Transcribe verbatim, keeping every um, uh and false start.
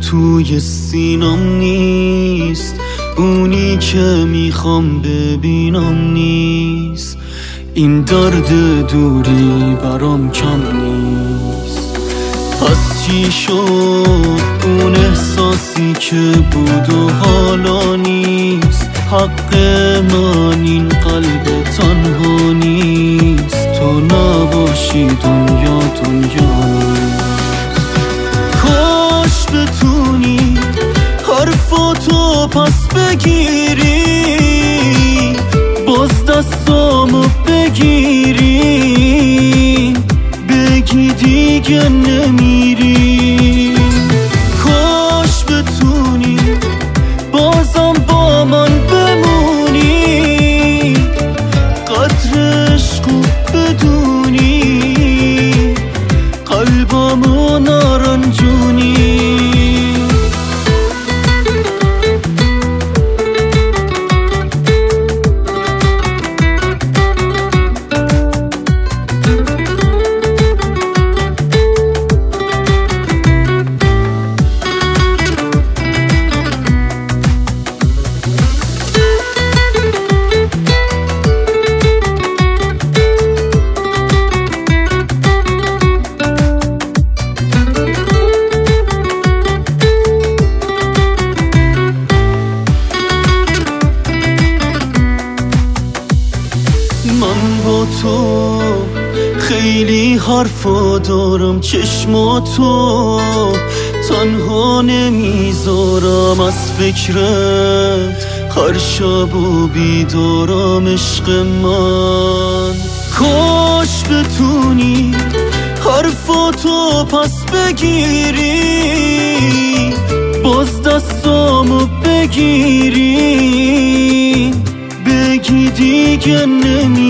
توی سینام نیست، اونی که میخوام ببینم نیست. این درد دوری برام کم نیست. پس چی شد اون احساسی که بود و حالا نیست؟ حق من این قلب تنها نیست، تو نباشی دنیا دنیا نیست. کاش بتونی حرفاتو پس بگیری، باز دستامو بگیری، بگی دیگه نمیری. کاش بتونی بازم با من بمونی، قدر عشقو بدونی، قلبمو نرنجونی. من با تو خیلی حرفا دارم، چشماتو تنها نمیذارم از فکرت، هر شب و بیدارم عشق من. کاش بتونی حرفاتو پس بگیری، باز دستامو بگیری، بگی دیگه نمی